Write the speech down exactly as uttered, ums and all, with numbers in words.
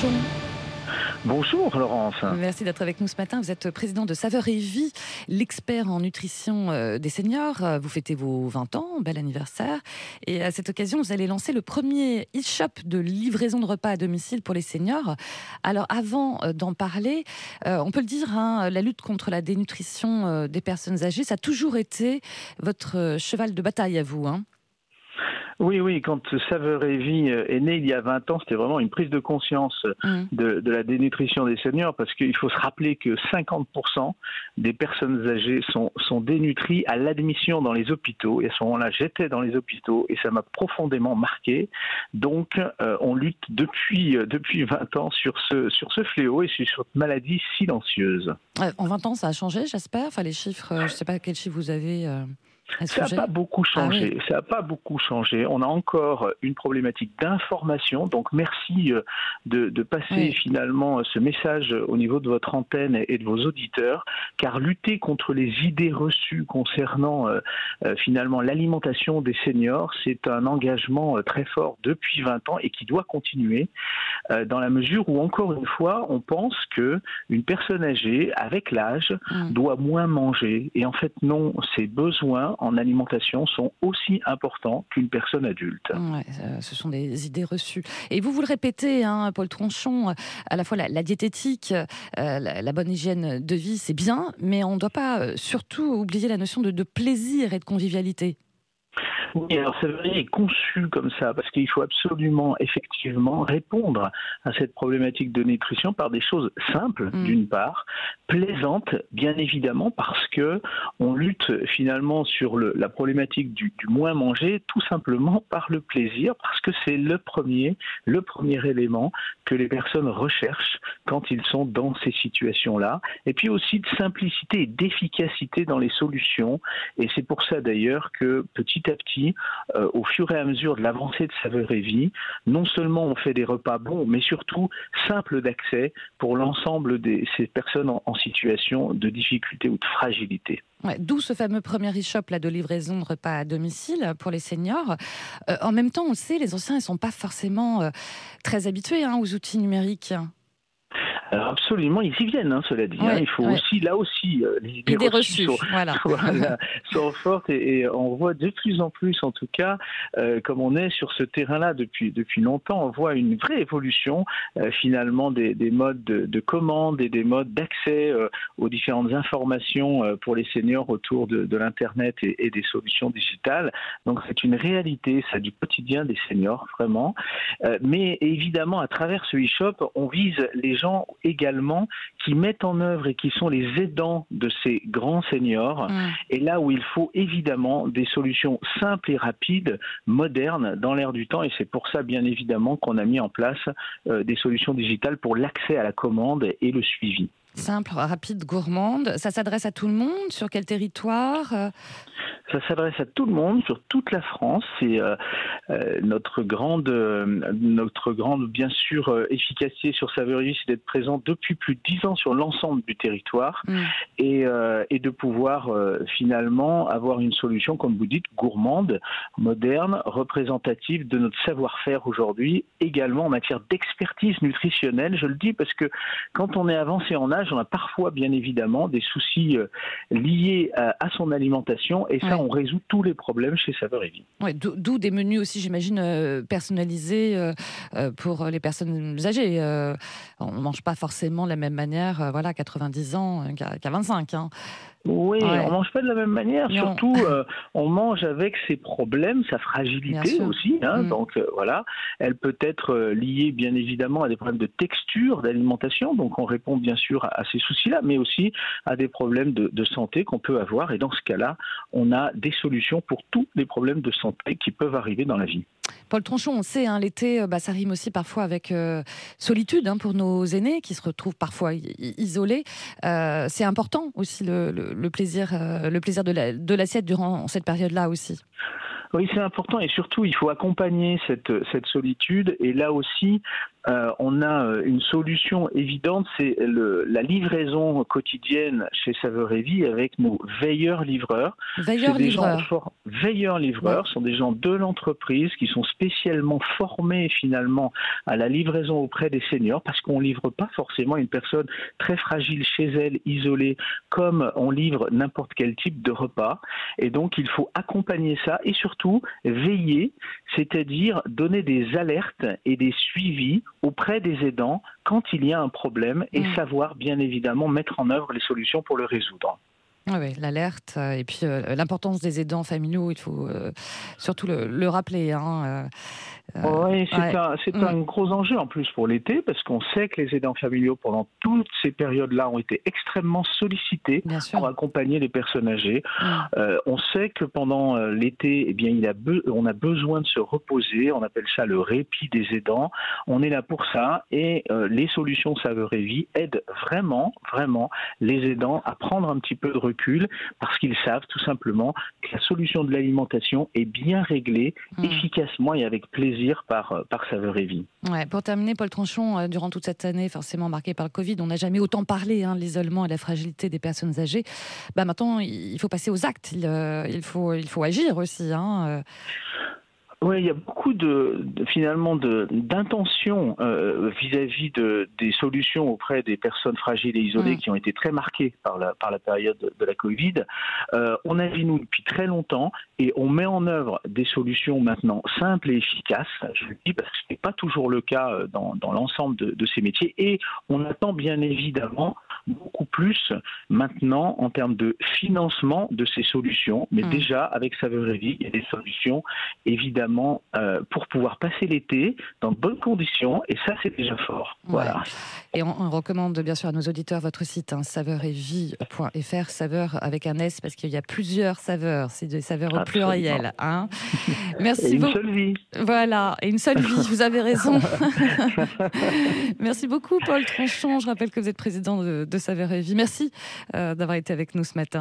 Tronchon. Bonjour Laurence. Merci d'être avec nous ce matin. Vous êtes président de Saveurs et Vie, l'expert en nutrition des seniors. Vous fêtez vos vingt ans, bel anniversaire. Et à cette occasion, vous allez lancer le premier e-shop de livraison de repas à domicile pour les seniors. Alors avant d'en parler, on peut le dire, hein, la lutte contre la dénutrition des personnes âgées, ça a toujours été votre cheval de bataille à vous, hein. Oui, oui, quand Saveurs et Vie est né il y a vingt ans, c'était vraiment une prise de conscience mmh. de, de la dénutrition des seniors, parce qu'il faut se rappeler que cinquante pour cent des personnes âgées sont, sont dénutries à l'admission dans les hôpitaux. Et à ce moment-là, j'étais dans les hôpitaux et ça m'a profondément marqué. Donc, euh, on lutte depuis, depuis vingt ans sur ce, sur ce fléau et sur cette maladie silencieuse. En vingt ans, ça a changé, j'espère. Enfin, les chiffres, je ne sais pas quels chiffres vous avez... Euh... Ça n'a pas beaucoup changé. Ah oui. Ça n'a pas beaucoup changé. On a encore une problématique d'information. Donc merci de, de passer oui. finalement ce message au niveau de votre antenne et de vos auditeurs, car lutter contre les idées reçues concernant euh, euh, finalement l'alimentation des seniors, c'est un engagement euh, très fort depuis vingt ans et qui doit continuer euh, dans la mesure où, encore une fois, on pense que une personne âgée, avec l'âge, mmh. doit moins manger. Et en fait, non, ses besoins en alimentation sont aussi importants qu'une personne adulte. Ouais, ce sont des idées reçues. Et vous, vous le répétez, hein, Paul Tronchon, à la fois la, la diététique, euh, la, la bonne hygiène de vie, c'est bien, mais on ne doit pas euh, surtout oublier la notion de, de plaisir et de convivialité. Oui, alors Saveurs et Vie est conçu comme ça, parce qu'il faut absolument, effectivement, répondre à cette problématique de nutrition par des choses simples, mmh. d'une part, plaisantes, bien évidemment, parce que on lutte finalement sur le, la problématique du, du moins manger, tout simplement par le plaisir, parce que c'est le premier, le premier élément que les personnes recherchent quand ils sont dans ces situations-là, et puis aussi de simplicité et d'efficacité dans les solutions, et c'est pour ça d'ailleurs que petit à petit, Euh, au fur et à mesure de l'avancée de Saveurs et Vie, non seulement on fait des repas bons, mais surtout simples d'accès pour l'ensemble de ces personnes en, en situation de difficulté ou de fragilité. Ouais, d'où ce fameux premier e-shop là, de livraison de repas à domicile pour les seniors. Euh, en même temps, on le sait, les anciens ne sont pas forcément euh, très habitués hein, aux outils numériques. Alors absolument, ils y viennent, hein, cela dit. Ouais, hein. Il faut ouais. aussi, là aussi, euh, les idées, idées reçues, reçues sont, voilà. voilà, sont fortes et, et on voit de plus en plus, en tout cas, euh, comme on est sur ce terrain-là depuis depuis longtemps, on voit une vraie évolution euh, finalement des, des modes de, de commande et des modes d'accès euh, aux différentes informations euh, pour les seniors autour de, de l'internet et, et des solutions digitales. Donc c'est une réalité, ça, du quotidien des seniors, vraiment. Euh, mais évidemment, à travers ce e-shop, on vise les gens également qui mettent en œuvre et qui sont les aidants de ces grands seniors. Mmh. Et là où il faut évidemment des solutions simples et rapides, modernes, dans l'air du temps. Et c'est pour ça, bien évidemment, qu'on a mis en place euh, des solutions digitales pour l'accès à la commande et le suivi. Simple, rapide, gourmande. Ça s'adresse à tout le monde? Sur quel territoire? Ça s'adresse à tout le monde, sur toute la France. C'est euh, euh, notre grande, euh, notre grande, bien sûr, euh, efficacité sur Saveurs et Vie, c'est d'être présent depuis plus de dix ans sur l'ensemble du territoire mmh. et, euh, et de pouvoir euh, finalement avoir une solution, comme vous dites, gourmande, moderne, représentative de notre savoir-faire aujourd'hui, également en matière d'expertise nutritionnelle. Je le dis parce que quand on est avancé en âge, on a parfois, bien évidemment, des soucis euh, liés à, à son alimentation et ça, ouais. on résout tous les problèmes chez Saveurs et Vie. Ouais, d'où des menus aussi, j'imagine, euh, personnalisés euh, pour les personnes âgées. Euh, on ne mange pas forcément de la même manière, euh, voilà, à quatre-vingt-dix ans qu'à, qu'à vingt-cinq. Hein. Oui, ouais. on ne mange pas de la même manière. Non. Surtout, euh, on mange avec ses problèmes, sa fragilité aussi. Hein, mmh. Donc euh, voilà, elle peut être euh, liée bien évidemment à des problèmes de texture, d'alimentation. Donc on répond bien sûr à, à ces soucis-là, mais aussi à des problèmes de, de santé qu'on peut avoir. Et dans ce cas-là, on a des solutions pour tous les problèmes de santé qui peuvent arriver dans la vie. Paul Tronchon, on sait, hein, l'été, bah, ça rime aussi parfois avec euh, solitude hein, pour nos aînés qui se retrouvent parfois i- isolés. Euh, c'est important aussi le, le, le plaisir, euh, le plaisir de, la, de l'assiette durant cette période-là aussi. Oui, c'est important et surtout, il faut accompagner cette, cette solitude et là aussi, Euh, on a euh, une solution évidente, c'est le, la livraison quotidienne chez Saveur et Vie avec nos veilleurs-livreurs. Veilleurs-livreurs. For... Veilleurs-livreurs ouais. sont des gens de l'entreprise qui sont spécialement formés finalement à la livraison auprès des seniors, parce qu'on ne livre pas forcément une personne très fragile chez elle, isolée, comme on livre n'importe quel type de repas. Et donc il faut accompagner ça et surtout veiller, c'est-à-dire donner des alertes et des suivis auprès des aidants quand il y a un problème et mmh. savoir bien évidemment mettre en œuvre les solutions pour le résoudre. Ah oui, l'alerte euh, et puis euh, l'importance des aidants familiaux, il faut euh, surtout le, le rappeler. Hein, euh, oui, c'est, ouais. un, c'est mmh. un gros enjeu en plus pour l'été, parce qu'on sait que les aidants familiaux, pendant toutes ces périodes-là, ont été extrêmement sollicités pour accompagner les personnes âgées. Mmh. Euh, on sait que pendant l'été, eh bien, il a be- on a besoin de se reposer, on appelle ça le répit des aidants. On est là pour ça, et euh, les solutions Saveur et Vie aident vraiment, vraiment les aidants à prendre un petit peu de recul, parce qu'ils savent tout simplement que la solution de l'alimentation est bien réglée, mmh. efficacement et avec plaisir par, par Saveur et Vie. Ouais, pour terminer, Paul Tranchon, durant toute cette année forcément marquée par le Covid, on n'a jamais autant parlé hein, de l'isolement et de la fragilité des personnes âgées. Bah, maintenant, il faut passer aux actes, il, euh, il, faut, il faut agir aussi. Hein, euh. Oui, il y a beaucoup de, de finalement de, d'intentions euh, vis-à-vis de, des solutions auprès des personnes fragiles et isolées mmh. qui ont été très marquées par la, par la période de, de la Covid. Euh, on agit, nous, depuis très longtemps et on met en œuvre des solutions maintenant simples et efficaces, je le dis parce que ce n'est pas toujours le cas dans, dans l'ensemble de, de ces métiers, et on attend bien évidemment beaucoup plus maintenant en termes de financement de ces solutions, mais mmh. déjà avec Saveur et Vie, il y a des solutions évidemment Euh, pour pouvoir passer l'été dans de bonnes conditions, et ça c'est déjà fort. Ouais. Voilà. Et on, on recommande bien sûr à nos auditeurs votre site hein, saveur et vie point f r, saveur avec un S parce qu'il y a plusieurs saveurs, c'est des saveurs au pluriel. Hein. Merci et beaucoup. Une seule vie. Voilà, et une seule vie, vous avez raison. Merci beaucoup Paul Tranchon, je rappelle que vous êtes président de, de Saveur et Vie. Merci euh, d'avoir été avec nous ce matin.